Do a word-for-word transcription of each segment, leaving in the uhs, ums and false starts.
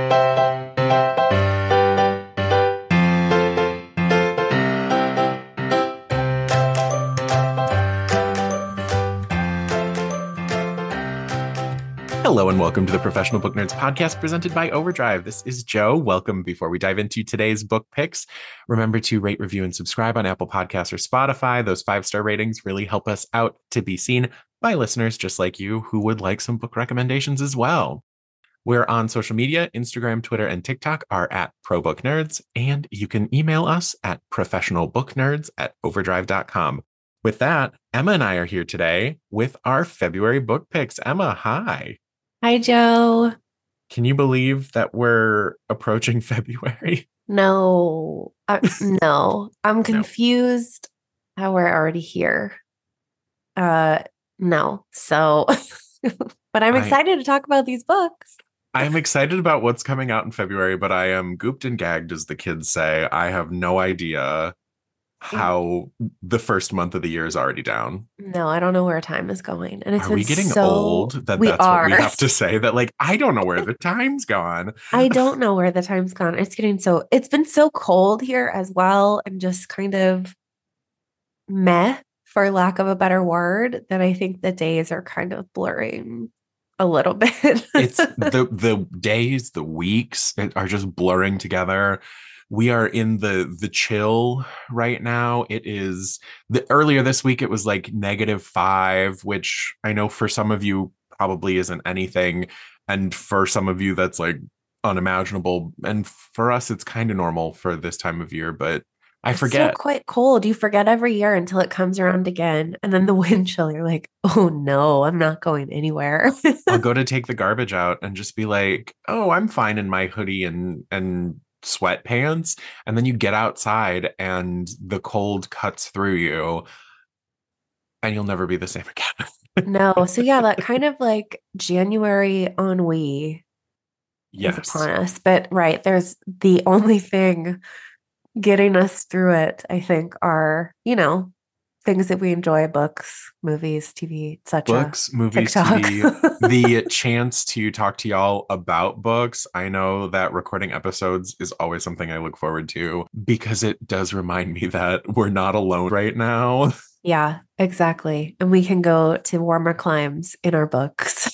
Hello and welcome to the Professional Book Nerds podcast presented by Overdrive. This is Joe. Welcome. Before we dive into today's book picks, remember to rate, review, and subscribe on Apple Podcasts or Spotify. Those five-star ratings really help us out to be seen by listeners just like you who would like some book recommendations as well. We're on social media. Instagram, Twitter, and TikTok are at ProBookNerds, and you can email us at professionalbooknerds at overdrive dot com. With that, Emma and I are here today with our February book picks. Emma, hi. Hi, Joe. Can you believe that we're approaching February? No, uh, no, I'm confused no. how we're already here. Uh, no, so, but I'm excited I, to talk about these books. I'm excited about what's coming out in February, but I am gooped and gagged, as the kids say. I have no idea how the first month of the year is already down. No, I don't know where time is going. And it's Are we getting so, old that that's are. what we have to say? That like, I don't know where the time's gone. I don't know where the time's gone. It's getting so, it's been so cold here as well. And just kind of meh, for lack of a better word, that I think the days are kind of blurring a little bit. It's the, the days, the weeks are just blurring together. We are in the the chill right now. It is the earlier this week, it was like negative five, which I know for some of you probably isn't anything. And for some of you, that's like unimaginable. And for us, it's kind of normal for this time of year, but I it's forget. It's quite cold. You forget every year until it comes around again. And then the wind chill, you're like, oh no, I'm not going anywhere. I'll go to take the garbage out and just be like, oh, I'm fine in my hoodie and and sweatpants, and then you get outside and the cold cuts through you and you'll never be the same again. No. So yeah, that kind of like January ennui yes. is upon us. But right, there's the only thing getting us through it, I think, are, you know, things that we enjoy: books, movies, T V, et cetera. Books, movies, TikTok. T V, the chance to talk to y'all about books. I know that recording episodes is always something I look forward to because it does remind me that we're not alone right now. Yeah, exactly. And we can go to warmer climes in our books.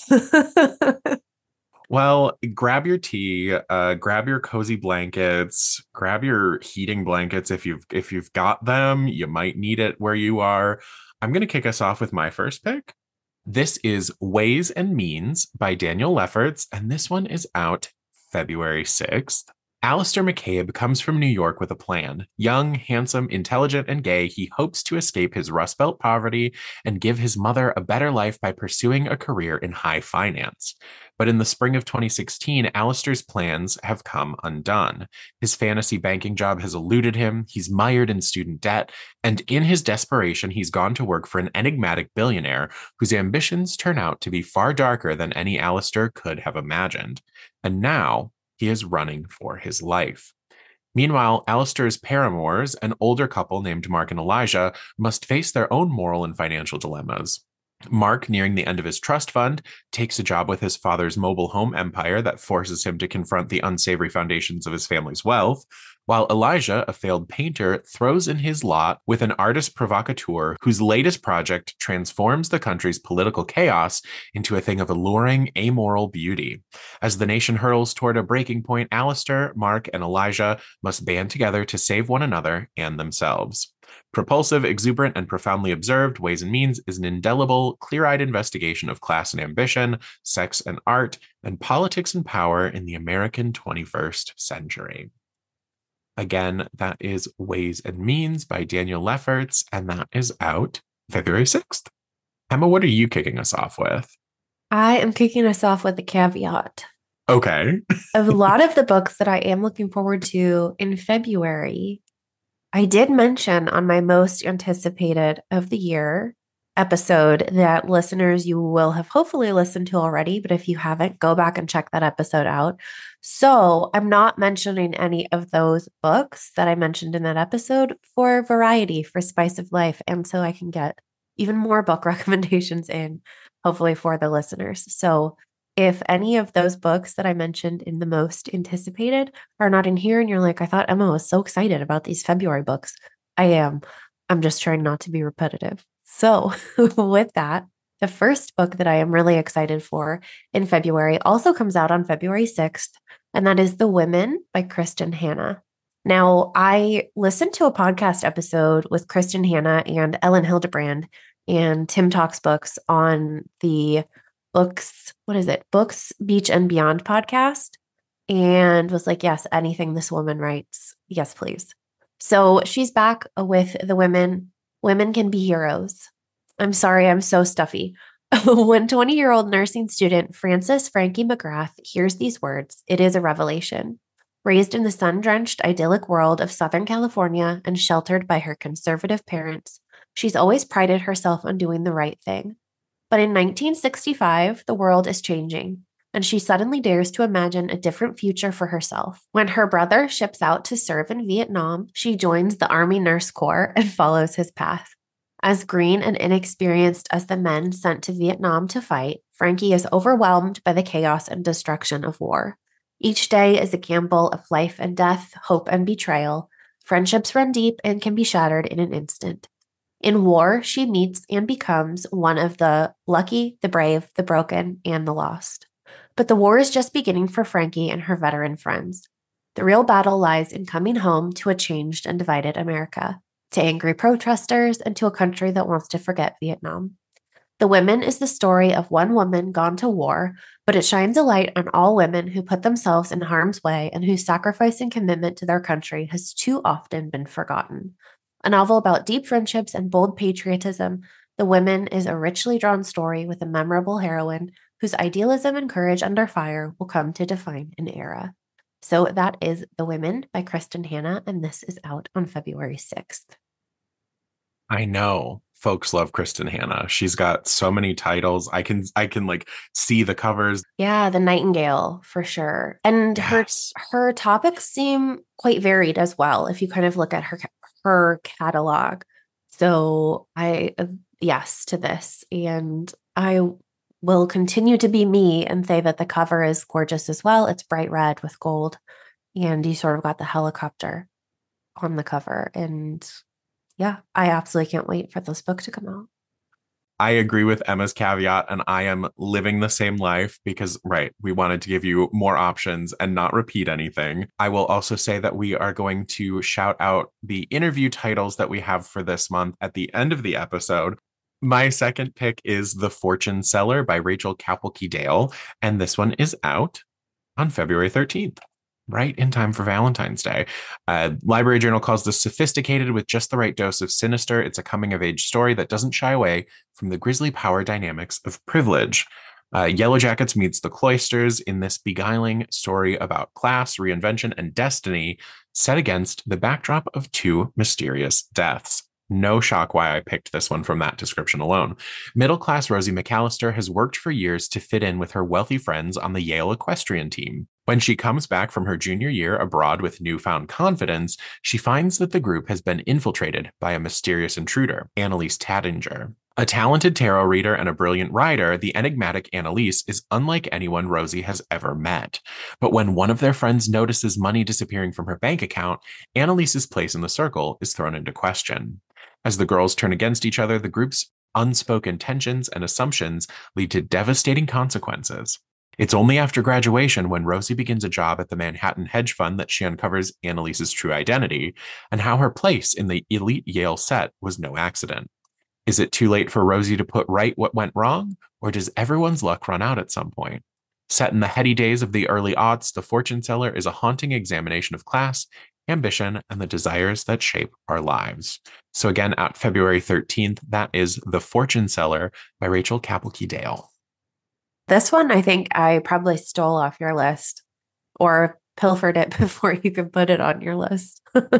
Well, grab your tea, uh, grab your cozy blankets, grab your heating blankets if you've if you've got them. You might need it where you are. I'm going to kick us off with my first pick. This is Ways and Means by Daniel Lefferts, and this one is out February sixth. Alistair McCabe comes from New York with a plan. Young, handsome, intelligent, and gay, he hopes to escape his Rust Belt poverty and give his mother a better life by pursuing a career in high finance. But in the spring of twenty sixteen, Alistair's plans have come undone. His fantasy banking job has eluded him, he's mired in student debt, and in his desperation, he's gone to work for an enigmatic billionaire whose ambitions turn out to be far darker than any Alistair could have imagined. And now, he is running for his life. Meanwhile, Alistair's paramours, an older couple named Mark and Elijah, must face their own moral and financial dilemmas. Mark, nearing the end of his trust fund, takes a job with his father's mobile home empire that forces him to confront the unsavory foundations of his family's wealth, while Elijah, a failed painter, throws in his lot with an artist provocateur whose latest project transforms the country's political chaos into a thing of alluring, amoral beauty. As the nation hurtles toward a breaking point, Alistair, Mark, and Elijah must band together to save one another and themselves. Propulsive, exuberant, and profoundly observed, Ways and Means is an indelible, clear-eyed investigation of class and ambition, sex and art, and politics and power in the American twenty-first century. Again, that is Ways and Means by Daniel Lefferts, and that is out February sixth. Emma, what are you kicking us off with? I am kicking us off with a caveat. Okay. A lot of the books that I am looking forward to in February, I did mention on my most anticipated of the year episode that listeners, you will have hopefully listened to already, but if you haven't, go back and check that episode out. So I'm not mentioning any of those books that I mentioned in that episode for variety, for spice of life. And so I can get even more book recommendations in, hopefully for the listeners. So If any of those books that I mentioned in the most anticipated are not in here and you're like, I thought Emma was so excited about these February books, I am. I'm just trying not to be repetitive. So, with that, the first book that I am really excited for in February also comes out on February sixth, and that is The Women by Kristen Hanna. Now, I listened to a podcast episode with Kristen Hanna and Ellen Hildebrand and Tim Talks Books on the Books, what is it? Books, Beach and Beyond podcast, and was like, yes, anything this woman writes, yes, please. So she's back with The Women. Women Can Be Heroes. I'm sorry, I'm so stuffy. When twenty-year-old nursing student Frances Frankie McGrath hears these words, it is a revelation. Raised in the sun-drenched, idyllic world of Southern California and sheltered by her conservative parents, she's always prided herself on doing the right thing. But in nineteen sixty-five, the world is changing, and she suddenly dares to imagine a different future for herself. When her brother ships out to serve in Vietnam, she joins the Army Nurse Corps and follows his path. As green and inexperienced as the men sent to Vietnam to fight, Frankie is overwhelmed by the chaos and destruction of war. Each day is a gamble of life and death, hope and betrayal. Friendships run deep and can be shattered in an instant. In war, she meets and becomes one of the lucky, the brave, the broken, and the lost. But the war is just beginning for Frankie and her veteran friends. The real battle lies in coming home to a changed and divided America, to angry protesters, and to a country that wants to forget Vietnam. The Women is the story of one woman gone to war, but it shines a light on all women who put themselves in harm's way and whose sacrifice and commitment to their country has too often been forgotten. A novel about deep friendships and bold patriotism, The Women is a richly drawn story with a memorable heroine whose idealism and courage under fire will come to define an era. So that is The Women by Kristen Hanna, and this is out on February sixth. I know folks love Kristen Hanna. She's got so many titles. I can I can like see the covers. Yeah, The Nightingale for sure. And yes. her her topics seem quite varied as well if you kind of look at her her catalog. So I uh, yes to this, and I will continue to be me and say that the cover is gorgeous as well. It's bright red with gold, and you sort of got the helicopter on the cover. And yeah, I absolutely can't wait for this book to come out. I agree with Emma's caveat, and I am living the same life because, right, we wanted to give you more options and not repeat anything. I will also say that we are going to shout out the interview titles that we have for this month at the end of the episode. My second pick is The Fortune Seller by Rachel Kapelke Dale, and this one is out on February thirteenth. Right in time for Valentine's Day. Uh, Library Journal calls this sophisticated with just the right dose of sinister. It's a coming-of-age story that doesn't shy away from the grisly power dynamics of privilege. Uh, Yellow Jackets meets the Cloisters in this beguiling story about class, reinvention, and destiny set against the backdrop of two mysterious deaths. No shock why I picked this one from that description alone. Middle-class Rosie McAllister has worked for years to fit in with her wealthy friends on the Yale equestrian team. When she comes back from her junior year abroad with newfound confidence, she finds that the group has been infiltrated by a mysterious intruder, Annalise Tattinger. A talented tarot reader and a brilliant writer, the enigmatic Annalise is unlike anyone Rosie has ever met. But when one of their friends notices money disappearing from her bank account, Annalise's place in the circle is thrown into question. As the girls turn against each other, the group's unspoken tensions and assumptions lead to devastating consequences. It's only after graduation, when Rosie begins a job at the Manhattan hedge fund, that she uncovers Annalise's true identity and how her place in the elite Yale set was no accident. Is it too late for Rosie to put right what went wrong, or does everyone's luck run out at some point? Set in the heady days of the early aughts, The Fortune Seller is a haunting examination of class, ambition, and the desires that shape our lives. So again, out February thirteenth, that is The Fortune Seller by Rachel Kapelke Dale. This one, I think I probably stole off your list or pilfered it before you could put it on your list.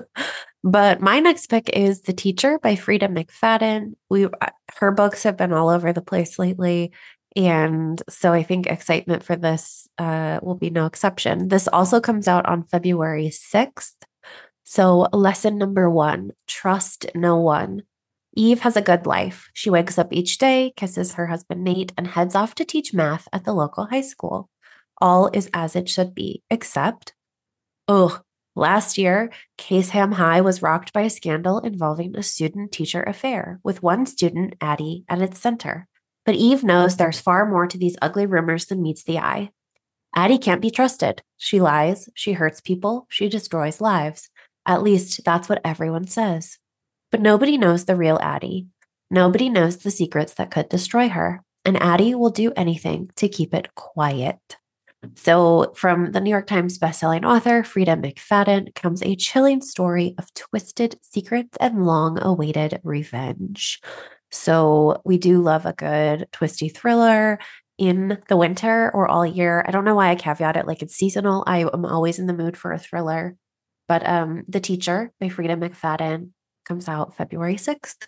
But my next pick is The Teacher by Frida McFadden. We, her books have been all over the place lately, and so I think excitement for this uh, will be no exception. This also comes out on February sixth. So lesson number one, trust no one. Eve has a good life. She wakes up each day, kisses her husband Nate, and heads off to teach math at the local high school. All is as it should be, except, oh, last year, Caseham High was rocked by a scandal involving a student-teacher affair, with one student, Addie, at its center. But Eve knows there's far more to these ugly rumors than meets the eye. Addie can't be trusted. She lies, she hurts people, she destroys lives. At least that's what everyone says. But nobody knows the real Addie. Nobody knows the secrets that could destroy her. And Addie will do anything to keep it quiet. So, from the New York Times bestselling author Frida McFadden comes a chilling story of twisted secrets and long-awaited revenge. So, we do love a good twisty thriller in the winter or all year. I don't know why I caveat it like it's seasonal. I am always in the mood for a thriller. But um, The Teacher by Frida McFadden comes out February sixth.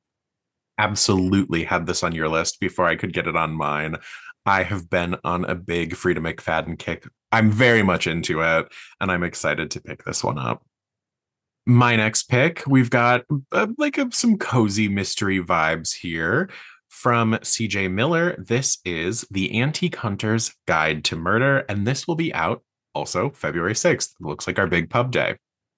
Absolutely had this on your list before I could get it on mine. I have been on a big Frida McFadden kick. I'm very much into it, and I'm excited to pick this one up. My next pick, we've got uh, like a, some cozy mystery vibes here from C J Miller. This is The Antique Hunter's Guide to Murder, and this will be out also February sixth. Looks like our big pub day.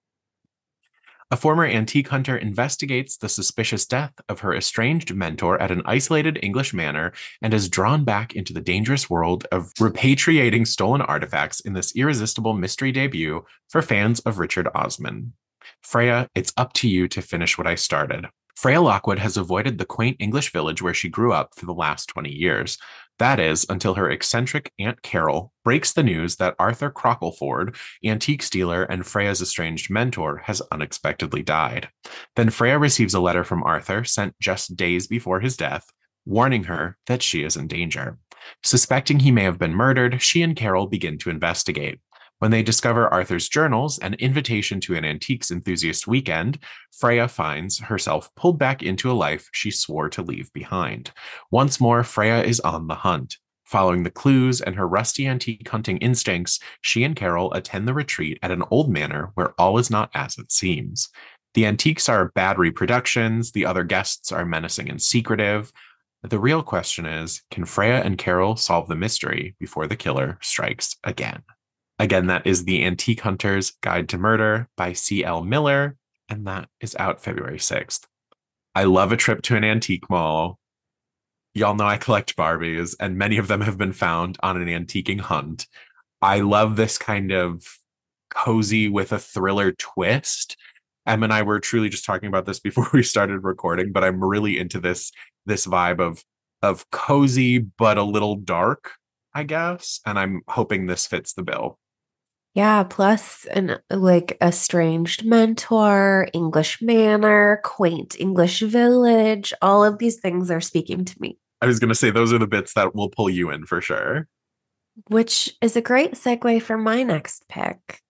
A former antique hunter investigates the suspicious death of her estranged mentor at an isolated English manor and is drawn back into the dangerous world of repatriating stolen artifacts in this irresistible mystery debut for fans of Richard Osman. Freya, it's up to you to finish what I started. Freya Lockwood has avoided the quaint English village where she grew up for the last twenty years. That is, until her eccentric Aunt Carol breaks the news that Arthur Crockleford, antique dealer and Freya's estranged mentor, has unexpectedly died. Then Freya receives a letter from Arthur, sent just days before his death, warning her that she is in danger. Suspecting he may have been murdered, she and Carol begin to investigate. When they discover Arthur's journals, an invitation to an antiques enthusiast weekend, Freya finds herself pulled back into a life she swore to leave behind. Once more, Freya is on the hunt. Following the clues and her rusty antique hunting instincts, she and Carol attend the retreat at an old manor where all is not as it seems. The antiques are bad reproductions, the other guests are menacing and secretive. The real question is, can Freya and Carol solve the mystery before the killer strikes again? Again, that is The Antique Hunter's Guide to Murder by C L Miller, and that is out February sixth. I love a trip to an antique mall. Y'all know I collect Barbies, and many of them have been found on an antiquing hunt. I love this kind of cozy with a thriller twist. Em and I were truly just talking about this before we started recording, but I'm really into this, this vibe of, of cozy, but a little dark, I guess. And I'm hoping this fits the bill. Yeah, plus an like estranged mentor, English manor, quaint English village, all of these things are speaking to me. I was going to say those are the bits that will pull you in for sure. Which is a great segue for my next pick.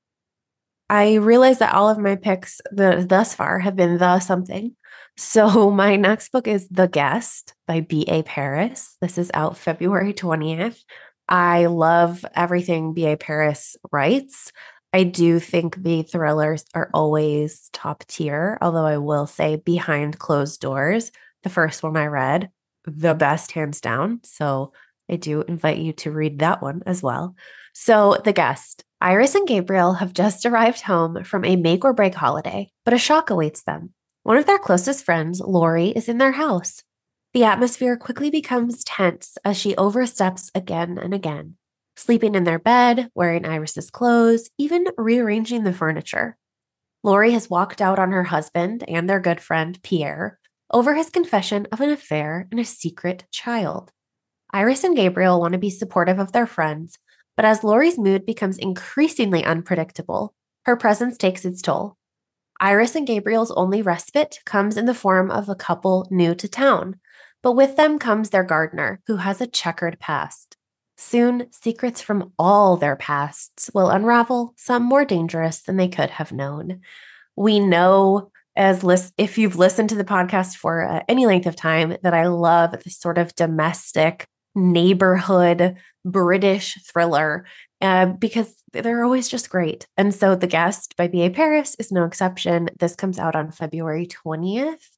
I realize that all of my picks the, thus far have been the something. So my next book is The Guest by B A Paris. This is out February twentieth. I love everything B A Paris writes. I do think the thrillers are always top tier, although I will say Behind Closed Doors, the first one I read, the best hands down. So I do invite you to read that one as well. So The Guest. Iris and Gabriel have just arrived home from a make or break holiday, but a shock awaits them. One of their closest friends, Lori, is in their house. The atmosphere quickly becomes tense as she oversteps again and again, sleeping in their bed, wearing Iris's clothes, even rearranging the furniture. Lori has walked out on her husband and their good friend, Pierre, over his confession of an affair and a secret child. Iris and Gabriel want to be supportive of their friends, but as Lori's mood becomes increasingly unpredictable, her presence takes its toll. Iris and Gabriel's only respite comes in the form of a couple new to town, but with them comes their gardener, who has a checkered past. Soon, secrets from all their pasts will unravel, some more dangerous than they could have known. We know, as list- if you've listened to the podcast for uh, any length of time, that I love this sort of domestic neighborhood British thriller uh, because they're always just great. And so The Guest by B A Paris is no exception. This comes out on February twentieth.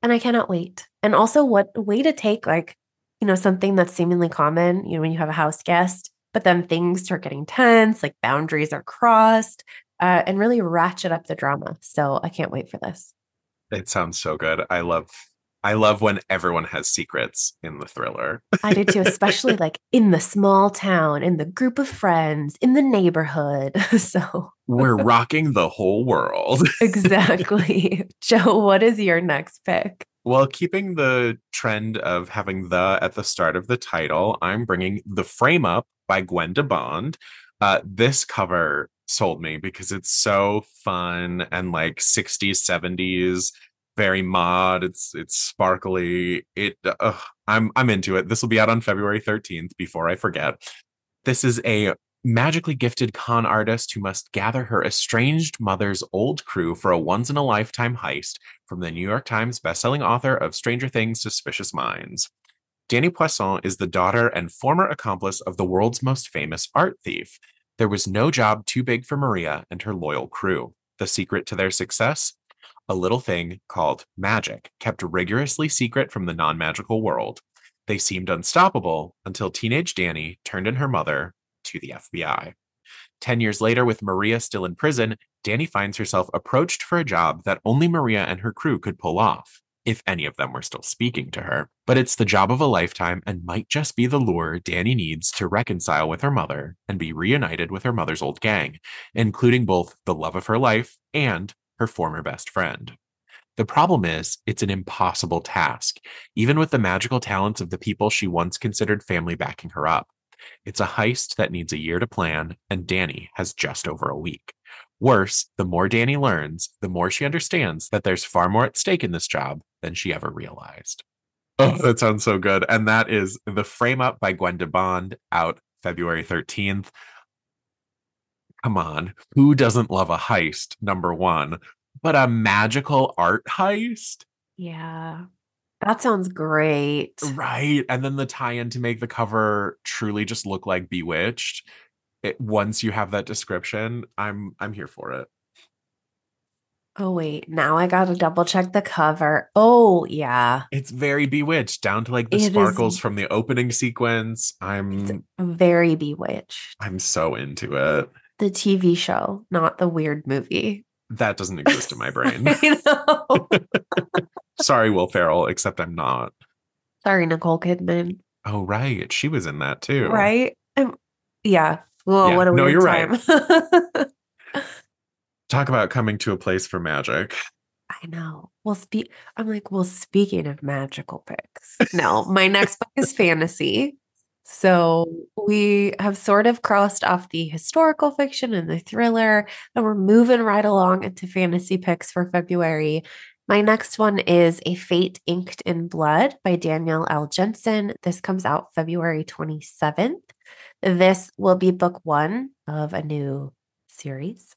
And I cannot wait. And also, what way to take, like, you know, something that's seemingly common, you know, when you have a house guest, but then things start getting tense, like boundaries are crossed, uh, and really ratchet up the drama. So I can't wait for this. It sounds so good. I love I love when everyone has secrets in the thriller. I do too, especially like in the small town, in the group of friends, in the neighborhood. So We're rocking the whole world. exactly. Joe, what is your next pick? Well, keeping the trend of having the at the start of the title, I'm bringing The Frame Up by Gwen de Bond. Uh, this cover sold me because it's so fun and like sixties, seventies, very mod. It's it's sparkly. It uh, I'm I'm into it. This will be out on February thirteenth before I forget. This is a magically gifted con artist who must gather her estranged mother's old crew for a once in a lifetime heist from the New York Times bestselling author of Stranger Things Suspicious Minds. Danny Poisson is the daughter and former accomplice of the world's most famous art thief. There was no job too big for Maria and her loyal crew. The secret to their success? A little thing called magic, kept rigorously secret from the non magical world. They seemed unstoppable until teenage Danny turned in her mother to the F B I. Ten years later, with Maria still in prison, Danny finds herself approached for a job that only Maria and her crew could pull off, if any of them were still speaking to her. But it's the job of a lifetime and might just be the lure Danny needs to reconcile with her mother and be reunited with her mother's old gang, including both the love of her life and her former best friend. The problem is, it's an impossible task, even with the magical talents of the people she once considered family backing her up. It's a heist that needs a year to plan, and Danny has just over a week. Worse, the more Danny learns, the more she understands that there's far more at stake in this job than she ever realized. Oh, that sounds so good. And that is The Frame Up by Gwen de Bond, out February thirteenth. Come on, who doesn't love a heist, number one? But a magical art heist? Yeah, that sounds great. Right. And then the tie-in to make the cover truly just look like Bewitched. It, once you have that description, I'm I'm here for it. Oh, wait. Now I got to double check the cover. Oh, yeah. It's very Bewitched, down to like the It is. sparkles from the opening sequence. It's I'm very Bewitched. I'm so into it. The T V show, not the weird movie. That doesn't exist in my brain. I know. Sorry, Will Ferrell, except I'm not. Sorry, Nicole Kidman. Oh, right. She was in that too. Right? Um, yeah. Well, Yeah. what a No, weird you're time. right. Talk about coming to a place for magic. I know. Well, speak. I'm like, well, speaking of magical picks, no, my next book is fantasy. So we have sort of crossed off the historical fiction and the thriller, and we're moving right along into fantasy picks for February. My next one is A Fate Inked in Blood by Danielle L. Jensen. This comes out February twenty-seventh. This will be book one of a new series.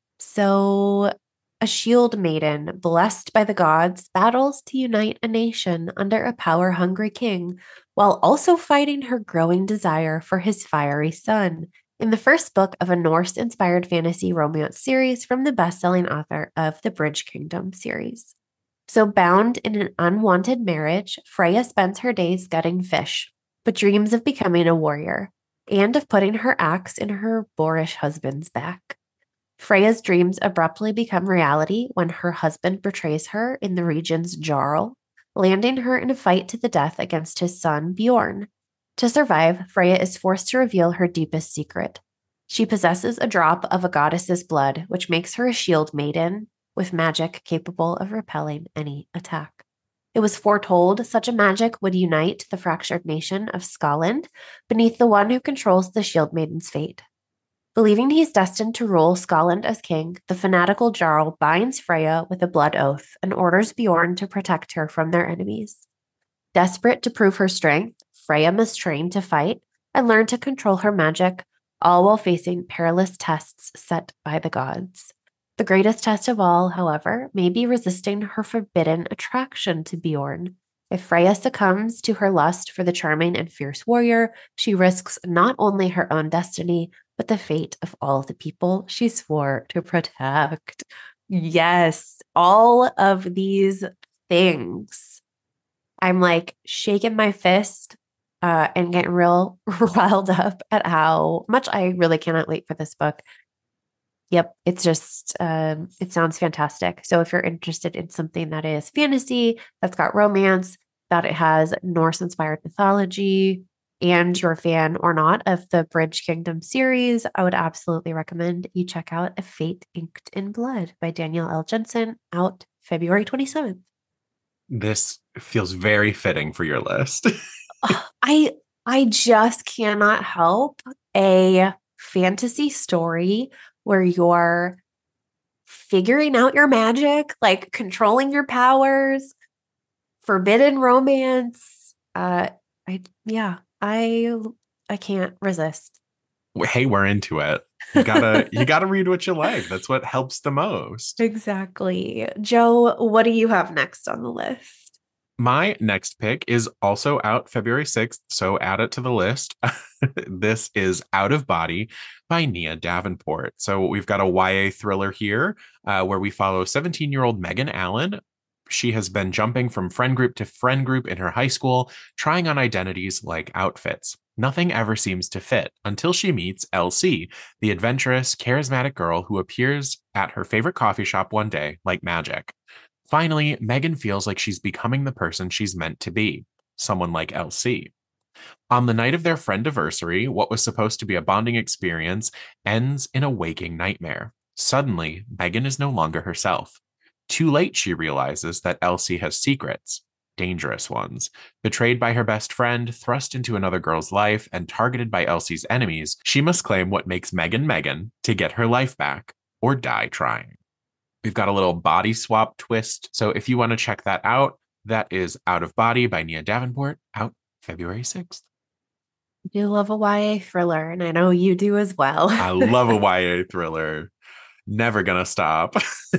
So, a shield maiden, blessed by the gods, battles to unite a nation under a power hungry king, while also fighting her growing desire for his fiery son, in the first book of a Norse inspired fantasy romance series from the best selling author of the Bridge Kingdom series. So, bound in an unwanted marriage, Freya spends her days gutting fish, but dreams of becoming a warrior and of putting her axe in her boorish husband's back. Freya's dreams abruptly become reality when her husband betrays her in the region's Jarl, landing her in a fight to the death against his son, Bjorn. To survive, Freya is forced to reveal her deepest secret. She possesses a drop of a goddess's blood, which makes her a shield maiden with magic capable of repelling any attack. It was foretold such a magic would unite the fractured nation of Scotland beneath the one who controls the shield maiden's fate. Believing he's destined to rule Scotland as king, the fanatical Jarl binds Freya with a blood oath and orders Bjorn to protect her from their enemies. Desperate to prove her strength, Freya must train to fight and learn to control her magic, all while facing perilous tests set by the gods. The greatest test of all, however, may be resisting her forbidden attraction to Bjorn. If Freya succumbs to her lust for the charming and fierce warrior, she risks not only her own destiny, but the fate of all the people she swore to protect. Yes, all of these things. I'm like shaking my fist uh, and getting real riled up at how much I really cannot wait for this book. Yep, it's just, um, it sounds fantastic. So if you're interested in something that is fantasy, that's got romance, that it has Norse inspired mythology, and you're a fan or not of the Bridge Kingdom series, I would absolutely recommend you check out A Fate Inked in Blood by Danielle L. Jensen, out February twenty-seventh. This feels very fitting for your list. I I just cannot help a fantasy story where you're figuring out your magic, like controlling your powers, forbidden romance. Uh I yeah, I I can't resist. Hey, we're into it. You gotta you gotta read what you like. That's what helps the most. Exactly. Joe, what do you have next on the list? My next pick is also out February sixth, so add it to the list. This is Out of Body by Nia Davenport. So we've got a Y A thriller here uh, where we follow seventeen year old Megan Allen. She has been jumping from friend group to friend group in her high school, trying on identities like outfits. Nothing ever seems to fit until she meets Elsie, the adventurous, charismatic girl who appears at her favorite coffee shop one day like magic. Finally, Megan feels like she's becoming the person she's meant to be, someone like Elsie. On the night of their friendiversary, what was supposed to be a bonding experience ends in a waking nightmare. Suddenly, Megan is no longer herself. Too late, she realizes that Elsie has secrets, dangerous ones. Betrayed by her best friend, thrust into another girl's life, and targeted by Elsie's enemies, she must claim what makes Megan Megan to get her life back, or die trying. We've got a little body swap twist. So if you want to check that out, that is Out of Body by Nia Davenport, out February sixth. I do love a Y A thriller, and I know you do as well. I love a Y A thriller. Never gonna stop.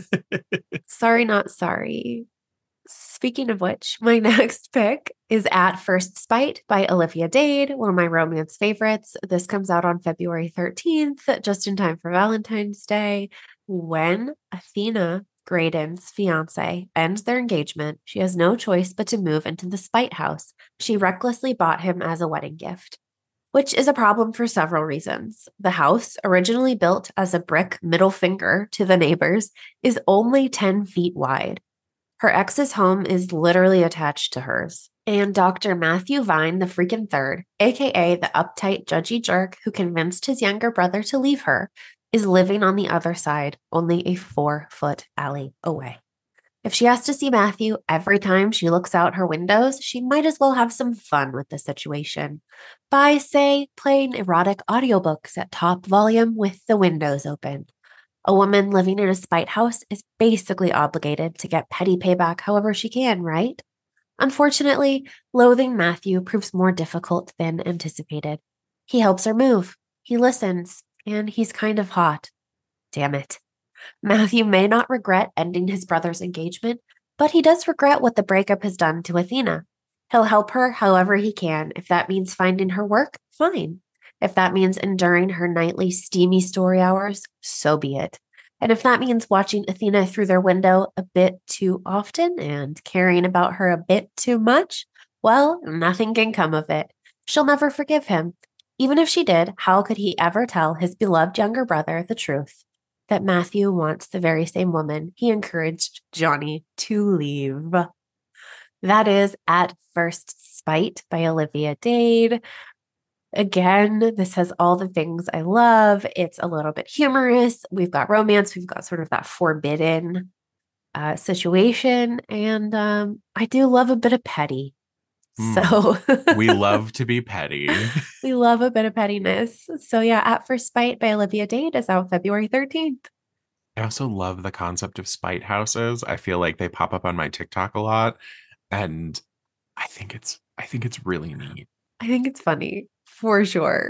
Sorry, not sorry. Speaking of which, my next pick is At First Spite by Olivia Dade, one of my romance favorites. This comes out on February thirteenth, just in time for Valentine's Day. When Athena, Graydon's fiance, ends their engagement, she has no choice but to move into the Spite house she recklessly bought him as a wedding gift, which is a problem for several reasons. The house, originally built as a brick middle finger to the neighbors, is only ten feet wide. Her ex's home is literally attached to hers. And Doctor Matthew Vine, the freaking third, aka the uptight, judgy jerk who convinced his younger brother to leave her, is living on the other side, only a four-foot alley away. If she has to see Matthew every time she looks out her windows, she might as well have some fun with the situation by, say, playing erotic audiobooks at top volume with the windows open. A woman living in a spite house is basically obligated to get petty payback however she can, right? Unfortunately, loathing Matthew proves more difficult than anticipated. He helps her move, he listens, and he's kind of hot. Damn it. Matthew may not regret ending his brother's engagement, but he does regret what the breakup has done to Athena. He'll help her however he can. If that means finding her work, fine. If that means enduring her nightly steamy story hours, so be it. And if that means watching Athena through their window a bit too often and caring about her a bit too much, well, nothing can come of it. She'll never forgive him. Even if she did, how could he ever tell his beloved younger brother the truth? That Matthew wants the very same woman he encouraged Johnny to leave. That is At First Spite by Olivia Dade. Again, this has all the things I love. It's a little bit humorous. We've got romance. We've got sort of that forbidden uh, situation. And um, I do love a bit of petty. So mm, we love to be petty. We love a bit of pettiness. So yeah, At First Spite by Olivia Dade is out February thirteenth. I also love the concept of spite houses. I feel like they pop up on my TikTok a lot. And I think it's I think it's really neat. I think it's funny for sure.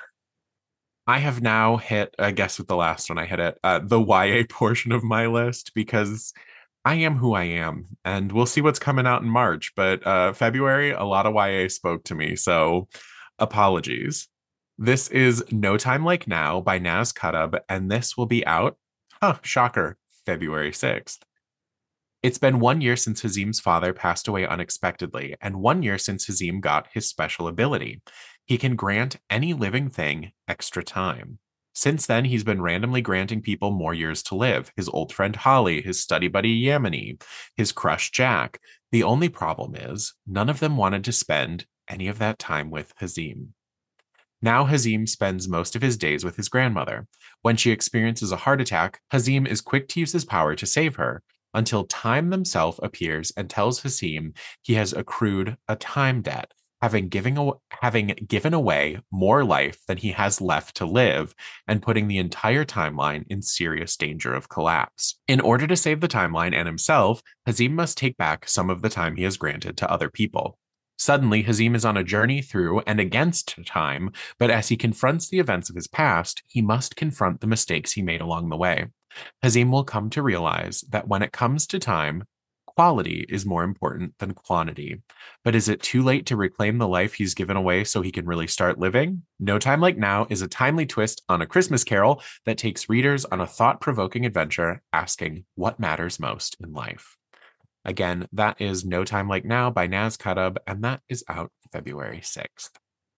I have now hit, I guess with the last one I hit it, uh, the Y A portion of my list because I am who I am, and we'll see what's coming out in March. But uh, February, a lot of Y A spoke to me, so apologies. This is No Time Like Now by Naz Kutub, and this will be out, huh, shocker, February sixth. It's been one year since Hazim's father passed away unexpectedly, and one year since Hazim got his special ability. He can grant any living thing extra time. Since then, he's been randomly granting people more years to live. His old friend Holly, his study buddy Yamini, his crush Jack. The only problem is, none of them wanted to spend any of that time with Hazim. Now Hazim spends most of his days with his grandmother. When she experiences a heart attack, Hazim is quick to use his power to save her, until Time himself appears and tells Hazim he has accrued a time debt, having given, aw- having given away more life than he has left to live, and putting the entire timeline in serious danger of collapse. In order to save the timeline and himself, Hazim must take back some of the time he has granted to other people. Suddenly, Hazim is on a journey through and against time, but as he confronts the events of his past, he must confront the mistakes he made along the way. Hazim will come to realize that when it comes to time, quality is more important than quantity. But is it too late to reclaim the life he's given away so he can really start living? No Time Like Now is a timely twist on A Christmas Carol that takes readers on a thought-provoking adventure asking what matters most in life. Again, that is No Time Like Now by Naz Kutub, and that is out February sixth.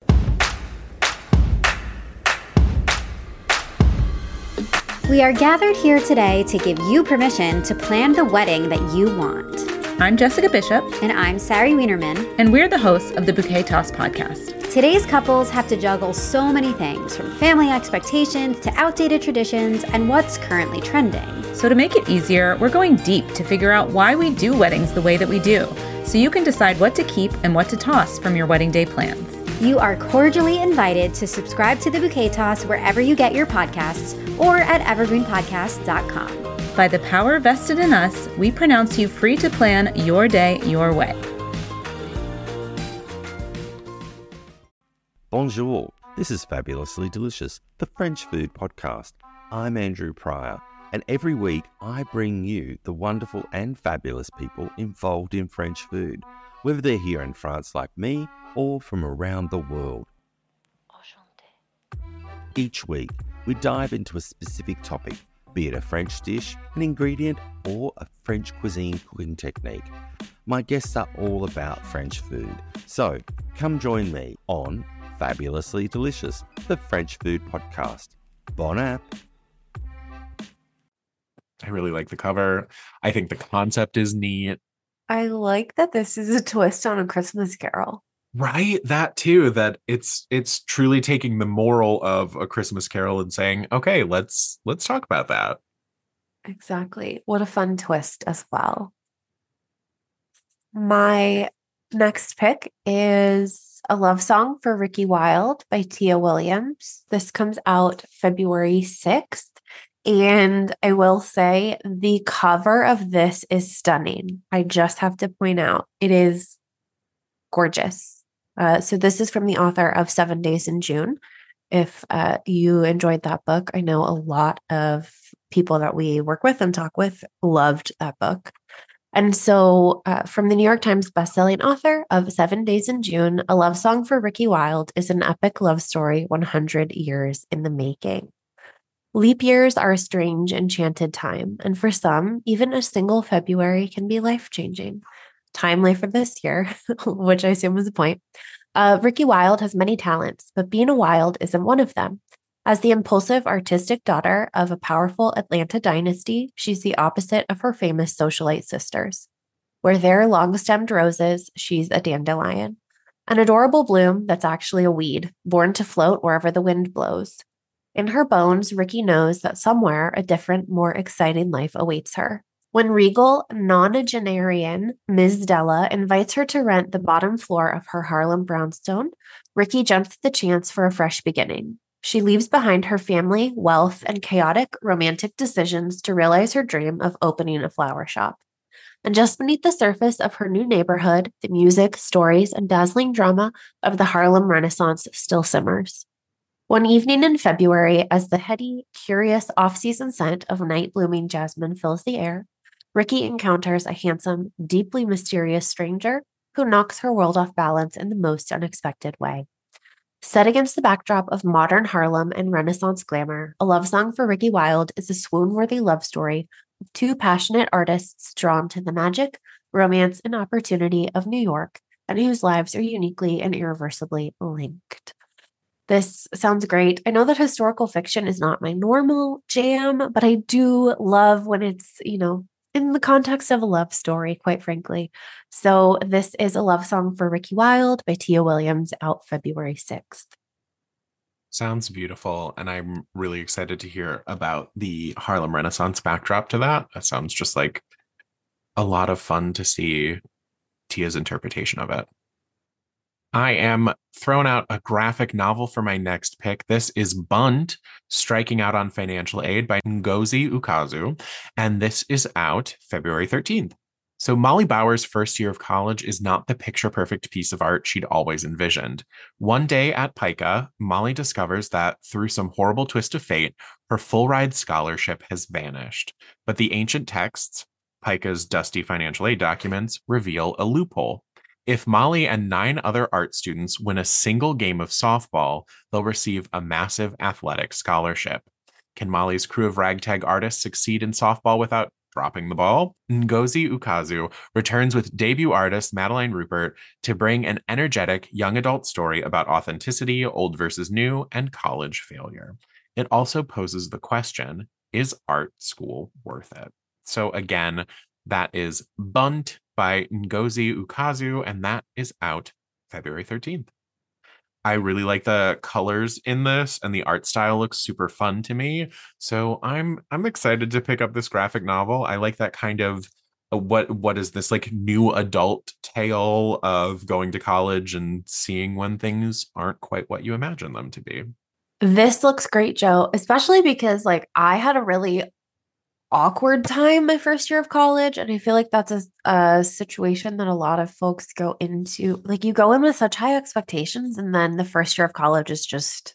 We are gathered here today to give you permission to plan the wedding that you want. I'm Jessica Bishop. And I'm Sari Wienerman. And we're the hosts of the Bouquet Toss podcast. Today's couples have to juggle so many things, from family expectations to outdated traditions and what's currently trending. So to make it easier, we're going deep to figure out why we do weddings the way that we do, so you can decide what to keep and what to toss from your wedding day plans. You are cordially invited to subscribe to the Bouquet Toss wherever you get your podcasts or at evergreen podcast dot com. By the power vested in us, we pronounce you free to plan your day your way. Bonjour, this is Fabulously Delicious, the French food podcast. I'm Andrew Pryor, and every week I bring you the wonderful and fabulous people involved in French food, whether they're here in France like me or from around the world. Each week, we dive into a specific topic, be it a French dish, an ingredient, or a French cuisine cooking technique. My guests are all about French food, so come join me on Fabulously Delicious, the French food podcast. Bon app! I really like the cover. I think the concept is neat. I like that this is a twist on A Christmas Carol. Right, that too, that it's it's truly taking the moral of A Christmas Carol and saying, okay, let's let's talk about that. Exactly. What a fun twist as well. My next pick is A Love Song for Ricky Wilde by Tia Williams. This comes out February sixth. And I will say the cover of this is stunning. I just have to point out, it is gorgeous. Uh, so this is from the author of Seven Days in June. If uh, you enjoyed that book, I know a lot of people that we work with and talk with loved that book. And so uh, from the New York Times bestselling author of Seven Days in June, A Love Song for Ricky Wilde is an epic love story one hundred years in the making. Leap years are a strange, enchanted time, and for some, even a single February can be life-changing. Timely for this year, which I assume was the point. Uh, Ricky Wilde has many talents, but being a Wilde isn't one of them. As the impulsive artistic daughter of a powerful Atlanta dynasty, she's the opposite of her famous socialite sisters. Where they're long-stemmed roses, she's a dandelion. An adorable bloom that's actually a weed, born to float wherever the wind blows. In her bones, Ricky knows that somewhere a different, more exciting life awaits her. When regal nonagenarian Miz Della invites her to rent the bottom floor of her Harlem brownstone, Ricky jumps at the chance for a fresh beginning. She leaves behind her family, wealth, and chaotic romantic decisions to realize her dream of opening a flower shop. And just beneath the surface of her new neighborhood, the music, stories, and dazzling drama of the Harlem Renaissance still simmers. One evening in February, as the heady, curious off-season scent of night-blooming jasmine fills the air, Ricky encounters a handsome, deeply mysterious stranger who knocks her world off balance in the most unexpected way. Set against the backdrop of modern Harlem and Renaissance glamour, A Love Song for Ricky Wilde is a swoon-worthy love story two passionate artists drawn to the magic, romance, and opportunity of New York, and whose lives are uniquely and irreversibly linked. This sounds great. I know that historical fiction is not my normal jam, but I do love when it's, you know, in the context of a love story, quite frankly. So this is A Love Song for Ricky Wilde by Tia Williams, out February sixth. Sounds beautiful. And I'm really excited to hear about the Harlem Renaissance backdrop to that. That sounds just like a lot of fun to see Tia's interpretation of it. I am throwing out a graphic novel for my next pick. This is Bunt, Striking Out on Financial Aid by Ngozi Ukazu, and this is out February thirteenth. So Molly Bauer's first year of college is not the picture-perfect piece of art she'd always envisioned. One day at Pica, Molly discovers that through some horrible twist of fate, her full-ride scholarship has vanished. But the ancient texts, Pica's dusty financial aid documents, reveal a loophole. If Molly and nine other art students win a single game of softball, they'll receive a massive athletic scholarship. Can Molly's crew of ragtag artists succeed in softball without dropping the ball? Ngozi Ukazu returns with debut artist Madeline Rupert to bring an energetic young adult story about authenticity, old versus new, and college failure. It also poses the question, is art school worth it? So again, that is Bunt by Ngozi Ukazu, and that is out February thirteenth. I really like the colors in this, and the art style looks super fun to me. So I'm I'm excited to pick up this graphic novel. I like that kind of uh, what what is this like new adult tale of going to college and seeing when things aren't quite what you imagine them to be. This looks great, Joe, especially because like I had a really awkward time my first year of college, and I feel like that's a, a situation that a lot of folks go into. Like you go in with such high expectations, and then the first year of college is just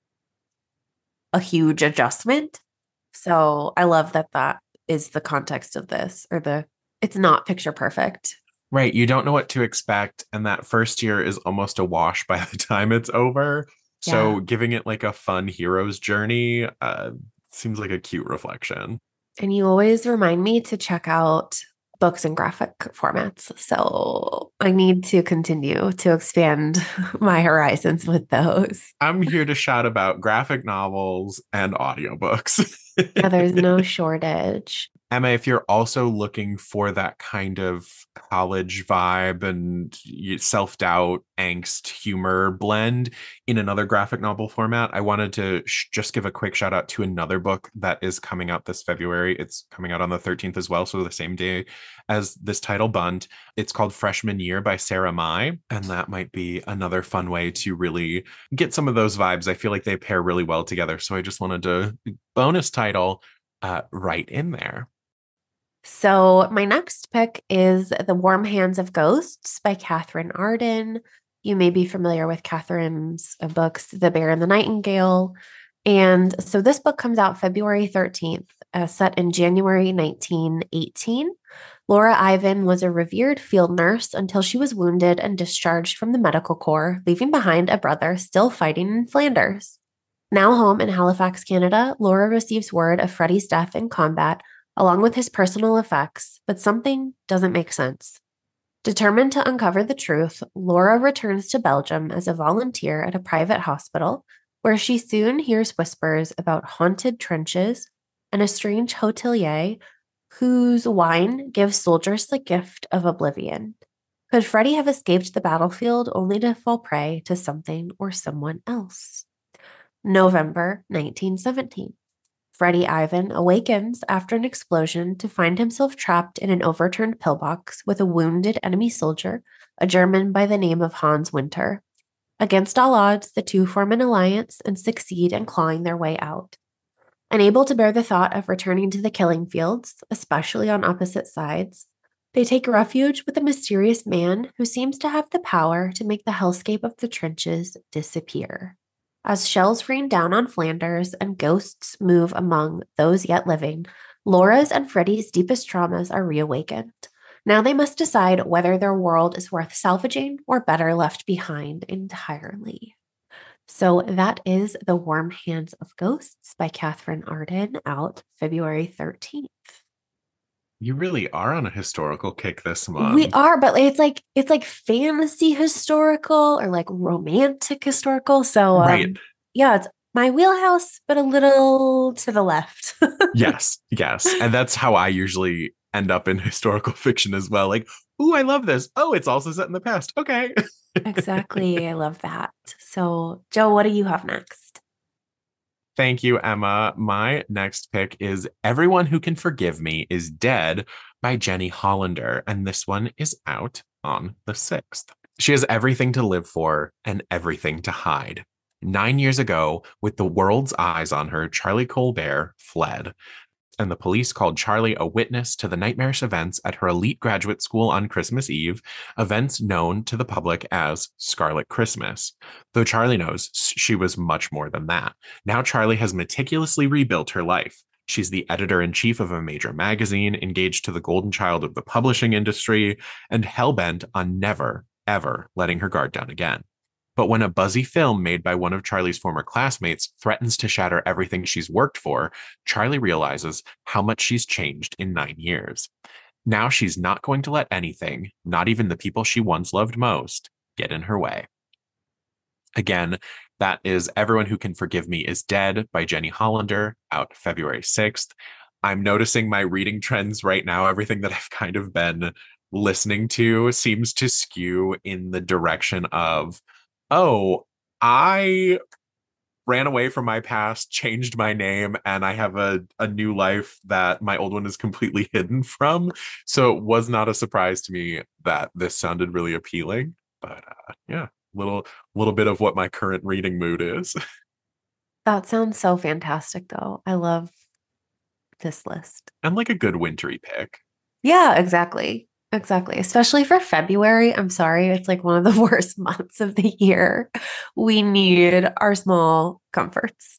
a huge adjustment. So I love that that is the context of this, or the it's not picture perfect. Right, you don't know what to expect, and that first year is almost a wash by the time it's over. So Yeah. giving it like a fun hero's journey uh, seems like a cute reflection. And you always remind me to check out books in graphic formats. So I need to continue to expand my horizons with those. I'm here to shout about graphic novels and audiobooks. Yeah, there's no shortage. Emma, if you're also looking for that kind of college vibe and self-doubt, angst, humor blend in another graphic novel format, I wanted to sh- just give a quick shout out to another book that is coming out this February. It's coming out on the thirteenth as well, so the same day as this title, Bunt. It's called Freshman Year by Sarah Mai, and that might be another fun way to really get some of those vibes. I feel like they pair really well together, so I just wanted to bonus title uh, right in there. So my next pick is The Warm Hands of Ghosts by Catherine Arden. You may be familiar with Catherine's books, The Bear and the Nightingale. And so this book comes out February thirteenth, uh, set in January nineteen eighteen. Laura Ivan was a revered field nurse until she was wounded and discharged from the medical corps, leaving behind a brother still fighting in Flanders. Now home in Halifax, Canada, Laura receives word of Freddie's death in combat, along with his personal effects, but something doesn't make sense. Determined to uncover the truth, Laura returns to Belgium as a volunteer at a private hospital, where she soon hears whispers about haunted trenches and a strange hotelier whose wine gives soldiers the gift of oblivion. Could Freddie have escaped the battlefield only to fall prey to something or someone else? November nineteen seventeen. Freddie Ivan awakens after an explosion to find himself trapped in an overturned pillbox with a wounded enemy soldier, a German by the name of Hans Winter. Against all odds, the two form an alliance and succeed in clawing their way out. Unable to bear the thought of returning to the killing fields, especially on opposite sides, they take refuge with a mysterious man who seems to have the power to make the hellscape of the trenches disappear. As shells rain down on Flanders and ghosts move among those yet living, Laura's and Freddie's deepest traumas are reawakened. Now they must decide whether their world is worth salvaging or better left behind entirely. So that is The Warm Hands of Ghosts by Catherine Arden, out February thirteenth. You really are on a historical kick this month. We are, but it's like it's like fantasy historical or like romantic historical. So um, right. yeah, it's my wheelhouse, but a little to the left. Yes, yes. And that's how I usually end up in historical fiction as well. Like, ooh, I love this. Oh, it's also set in the past. Okay. Exactly. I love that. So, Joe, what do you have next? Thank you, Emma. My next pick is Everyone Who Can Forgive Me Is Dead by Jenny Hollander. And this one is out on the sixth. She has everything to live for and everything to hide. Nine years ago, with the world's eyes on her, Charlie Colbert fled, and the police called Charlie a witness to the nightmarish events at her elite graduate school on Christmas Eve, events known to the public as Scarlet Christmas. Though Charlie knows she was much more than that. Now Charlie has meticulously rebuilt her life. She's the editor-in-chief of a major magazine, engaged to the golden child of the publishing industry, and hell-bent on never, ever letting her guard down again. But when a buzzy film made by one of Charlie's former classmates threatens to shatter everything she's worked for, Charlie realizes how much she's changed in nine years. Now she's not going to let anything, not even the people she once loved most, get in her way. Again, that is Everyone Who Can Forgive Me Is Dead by Jenny Hollander, out February sixth. I'm noticing my reading trends right now. Everything that I've kind of been listening to seems to skew in the direction of, oh, I ran away from my past, changed my name, and I have a, a new life that my old one is completely hidden from. So it was not a surprise to me that this sounded really appealing. But uh, yeah, little little bit of what my current reading mood is. That sounds so fantastic, though. I love this list. And like a good wintry pick. Yeah, exactly. Exactly. Especially for February. I'm sorry. It's like one of the worst months of the year. We need our small comforts.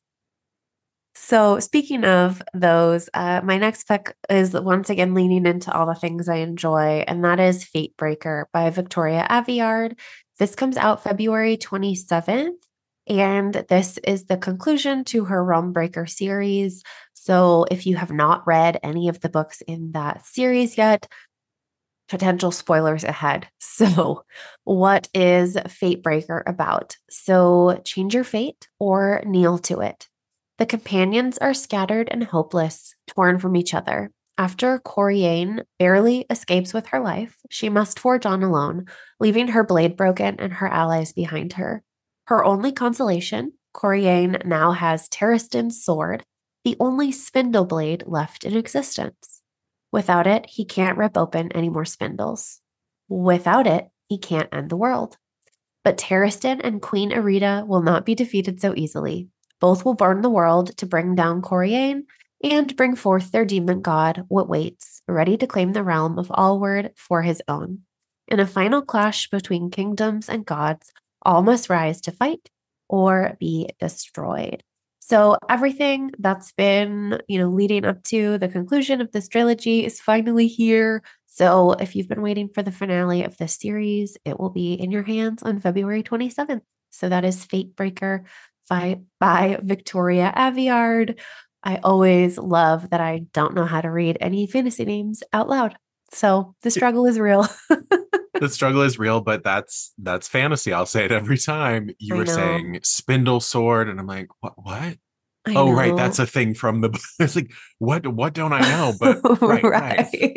So speaking of those, uh, my next pick is once again leaning into all the things I enjoy, and that is Fate Breaker by Victoria Aveyard. This comes out February twenty-seventh, and this is the conclusion to her Realm Breaker series. So if you have not read any of the books in that series yet, potential spoilers ahead. So, what is Fate Breaker about? So, change your fate or kneel to it. The companions are scattered and hopeless, torn from each other. After Coriane barely escapes with her life, she must forge on alone, leaving her blade broken and her allies behind her. Her only consolation, Coriane now has Terrasten's sword, the only spindle blade left in existence. Without it, he can't rip open any more spindles. Without it, he can't end the world. But Terraston and Queen Arita will not be defeated so easily. Both will burn the world to bring down Coriane and bring forth their demon god, What Waits, ready to claim the realm of Allward for his own. In a final clash between kingdoms and gods, all must rise to fight or be destroyed. So everything that's been, you know, leading up to the conclusion of this trilogy is finally here. So if you've been waiting for the finale of this series, it will be in your hands on February twenty-seventh. So that is Fate Breaker by, by Victoria Aveyard. I always love that I don't know how to read any fantasy names out loud. So the struggle is real. The struggle is real, but that's that's fantasy. I'll say it every time. You I were know. saying spindle sword, and I'm like, what? What? I Oh, right, know. that's a thing from the. It's like, what? What don't I know? But right, right.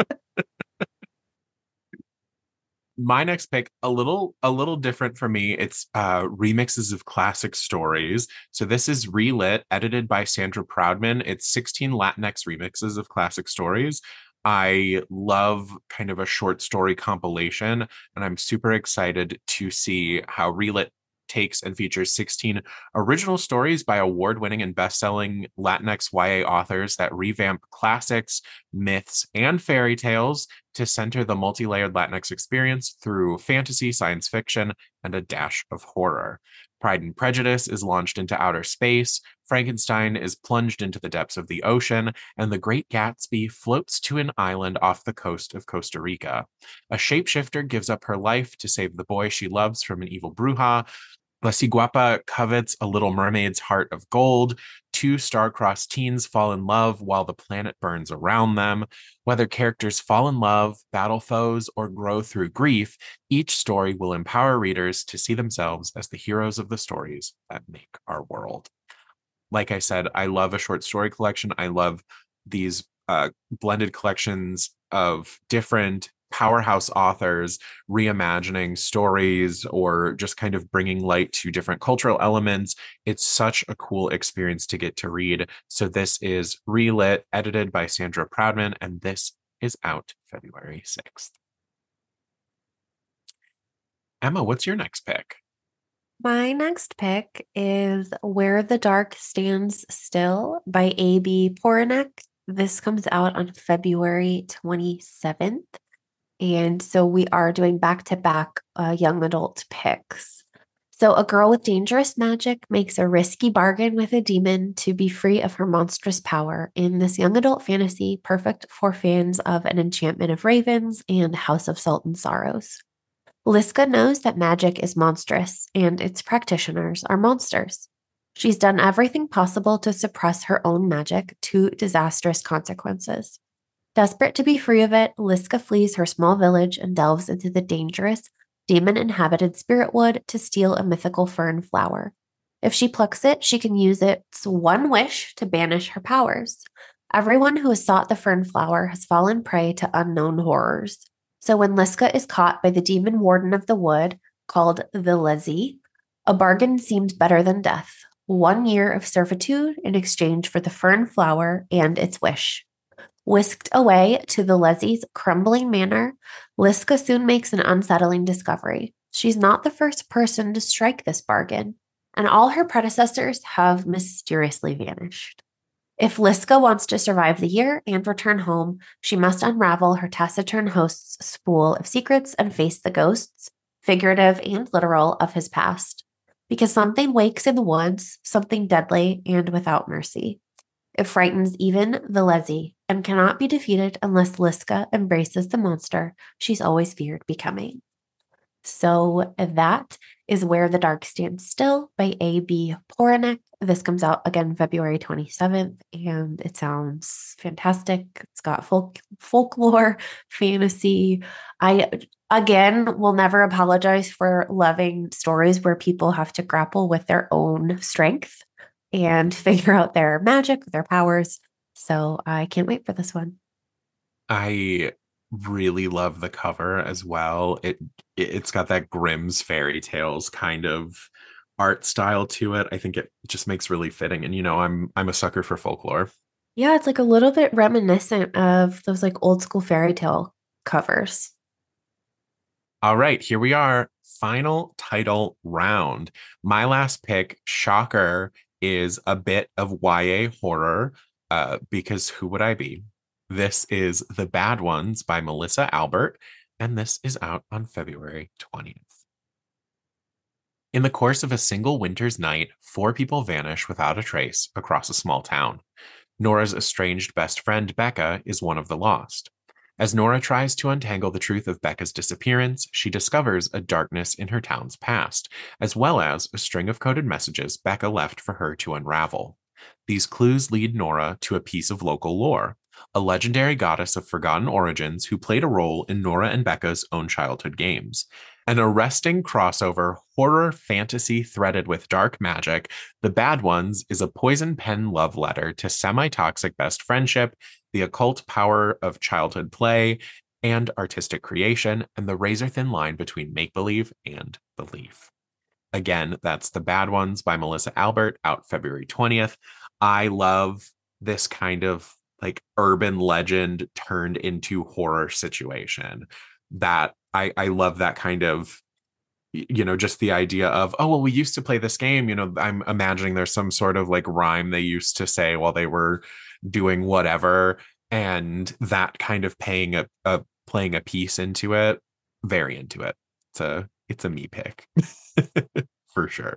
My next pick, a little a little different for me. It's uh, remixes of classic stories. So this is Relit, edited by Sandra Proudman. It's sixteen Latinx remixes of classic stories. I love kind of a short story compilation, and I'm super excited to see how Relit takes and features sixteen original stories by award-winning and best-selling Latinx Y A authors that revamp classics, myths, and fairy tales to center the multi-layered Latinx experience through fantasy, science fiction, and a dash of horror. Pride and Prejudice is launched into outer space, Frankenstein is plunged into the depths of the ocean, and The Great Gatsby floats to an island off the coast of Costa Rica. A shapeshifter gives up her life to save the boy she loves from an evil bruja, La Ciguapa covets a little mermaid's heart of gold. Two star-crossed teens fall in love while the planet burns around them. Whether characters fall in love, battle foes, or grow through grief, each story will empower readers to see themselves as the heroes of the stories that make our world. Like I said, I love a short story collection. I love these uh, blended collections of different powerhouse authors reimagining stories or just kind of bringing light to different cultural elements. It's such a cool experience to get to read. So this is Relit, edited by Sandra Proudman, and this is out February sixth. Emma, what's your next pick? My next pick is Where the Dark Stands Still by A B Poranek. This comes out on February twenty-seventh. And so we are doing back-to-back uh, young adult picks. So a girl with dangerous magic makes a risky bargain with a demon to be free of her monstrous power in this young adult fantasy, perfect for fans of An Enchantment of Ravens and House of Salt and Sorrows. Liska knows that magic is monstrous and its practitioners are monsters. She's done everything possible to suppress her own magic to disastrous consequences. Desperate to be free of it, Liska flees her small village and delves into the dangerous, demon-inhabited Spiritwood to steal a mythical fern flower. If she plucks it, she can use its one wish to banish her powers. Everyone who has sought the fern flower has fallen prey to unknown horrors. So when Liska is caught by the demon warden of the wood, called the Lezi, a bargain seemed better than death. One year of servitude in exchange for the fern flower and its wish. Whisked away to the Lezi's crumbling manor, Liska soon makes an unsettling discovery. She's not the first person to strike this bargain, and all her predecessors have mysteriously vanished. If Liska wants to survive the year and return home, she must unravel her taciturn host's spool of secrets and face the ghosts, figurative and literal, of his past. Because something wakes in the woods, something deadly and without mercy. It frightens even the Lezi and cannot be defeated unless Liska embraces the monster she's always feared becoming. So that is Where the Dark Stands Still by A B Poranek. This comes out again February twenty-seventh, and it sounds fantastic. It's got folk folklore, fantasy. I, again, will never apologize for loving stories where people have to grapple with their own strength and figure out their magic, their powers. So I can't wait for this one. I really love the cover as well. It it's got that Grimm's fairy tales kind of art style to it. I think it just makes really fitting. And you know, I'm I'm a sucker for folklore. Yeah, it's like a little bit reminiscent of those like old school fairy tale covers. All right, here we are. Final title round. My last pick, shocker, is a bit of Y A horror, uh, because who would I be? This is The Bad Ones by Melissa Albert, and this is out on February twentieth. In the course of a single winter's night, four people vanish without a trace across a small town. Nora's estranged best friend, Becca, is one of the lost. As Nora tries to untangle the truth of Becca's disappearance, she discovers a darkness in her town's past, as well as a string of coded messages Becca left for her to unravel. These clues lead Nora to a piece of local lore, a legendary goddess of forgotten origins who played a role in Nora and Becca's own childhood games. An arresting crossover horror fantasy threaded with dark magic, The Bad Ones is a poison pen love letter to semi-toxic best friendship, the occult power of childhood play and artistic creation, and the razor-thin line between make-believe and belief. Again, that's The Bad Ones by Melissa Albert, out February twentieth. I love this kind of like urban legend turned into horror situation. That I, I love that kind of, you know, just the idea of, oh, well, we used to play this game. You know, I'm imagining there's some sort of like rhyme they used to say while they were doing whatever. And that kind of paying a, a playing a piece into it. Very into it. It's a, it's a me pick for sure.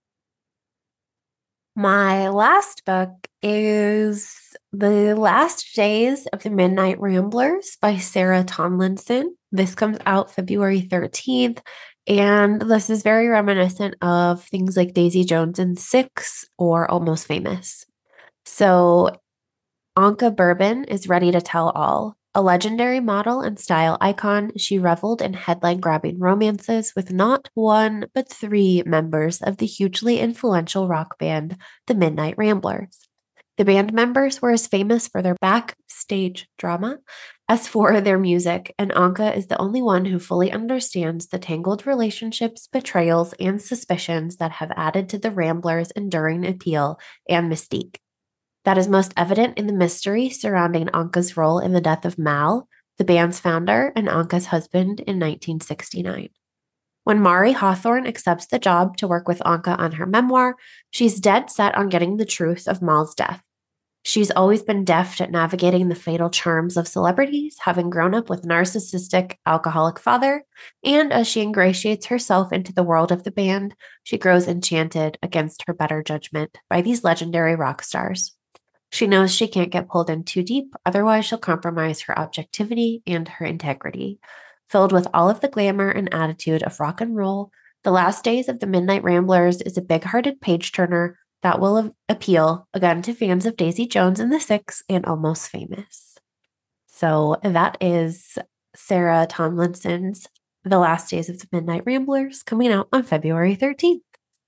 My last book is The Last Days of the Midnight Ramblers by Sarah Tomlinson. This comes out February thirteenth, And this is very reminiscent of things like Daisy Jones and Six or Almost Famous. So Anka Bourbon is ready to tell all. A legendary model and style icon, she reveled in headline-grabbing romances with not one, but three members of the hugely influential rock band, the Midnight Ramblers. The band members were as famous for their backstage drama as for their music, and Anka is the only one who fully understands the tangled relationships, betrayals, and suspicions that have added to the Ramblers' enduring appeal and mystique. That is most evident in the mystery surrounding Anka's role in the death of Mal, the band's founder and Anka's husband, in nineteen sixty-nine. When Mari Hawthorne accepts the job to work with Anka on her memoir, she's dead set on getting the truth of Mal's death. She's always been deft at navigating the fatal charms of celebrities, having grown up with a narcissistic, alcoholic father, and as she ingratiates herself into the world of the band, she grows enchanted against her better judgment by these legendary rock stars. She knows she can't get pulled in too deep, otherwise she'll compromise her objectivity and her integrity. Filled with all of the glamour and attitude of rock and roll, The Last Days of the Midnight Ramblers is a big-hearted page-turner that will appeal, again, to fans of Daisy Jones and the Six and Almost Famous. So that is Sarah Tomlinson's The Last Days of the Midnight Ramblers, coming out on February thirteenth.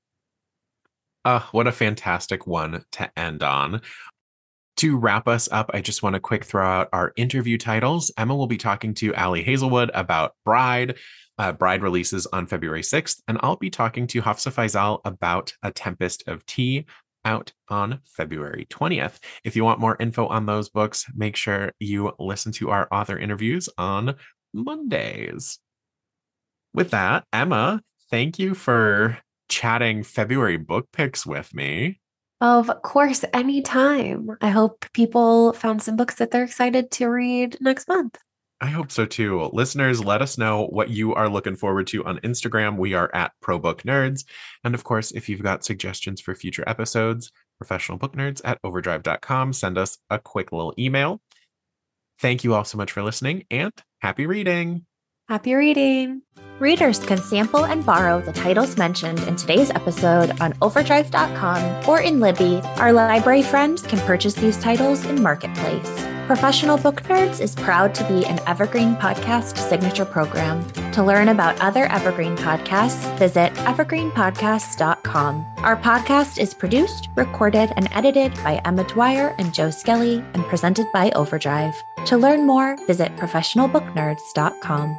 Uh, what a fantastic one to end on. To wrap us up, I just want to quick throw out our interview titles. Emma will be talking to Ali Hazelwood about Bride. Uh, Bride releases on February sixth, and I'll be talking to Hafsa Faizal about A Tempest of Tea, out on February twentieth. If you want more info on those books, make sure you listen to our author interviews on Mondays. With that, Emma, thank you for chatting February book picks with me. Of course, anytime. I hope people found some books that they're excited to read next month. I hope so too. Listeners, let us know what you are looking forward to on Instagram. We are at ProBookNerds. And of course, if you've got suggestions for future episodes, professionalbooknerds at overdrive dot com. Send us a quick little email. Thank you all so much for listening, and happy reading. Happy reading. Readers can sample and borrow the titles mentioned in today's episode on overdrive dot com or in Libby. Our library friends can purchase these titles in Marketplace. Professional Book Nerds is proud to be an Evergreen Podcast signature program. To learn about other Evergreen podcasts, visit evergreen podcasts dot com. Our podcast is produced, recorded, and edited by Emma Dwyer and Joe Skelly and presented by Overdrive. To learn more, visit professional book nerds dot com.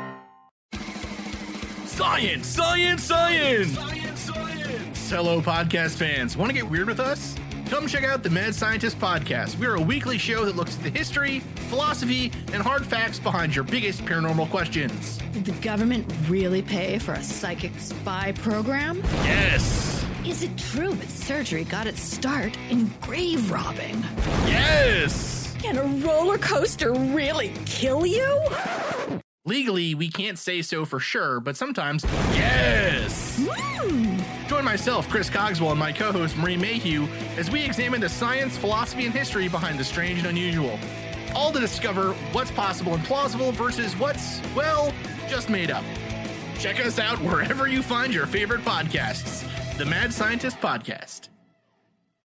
Science, science, science! Science, science! Hello, podcast fans. Want to get weird with us? Come check out the Mad Scientist Podcast. We're a weekly show that looks at the history, philosophy, and hard facts behind your biggest paranormal questions. Did the government really pay for a psychic spy program? Yes! Is it true that surgery got its start in grave robbing? Yes! Can a roller coaster really kill you? Legally, we can't say so for sure, but sometimes, yes! Mm. Join myself, Chris Cogswell, and my co-host, Marie Mayhew, as we examine the science, philosophy, and history behind the strange and unusual. All to discover what's possible and plausible versus what's, well, just made up. Check us out wherever you find your favorite podcasts. The Mad Scientist Podcast.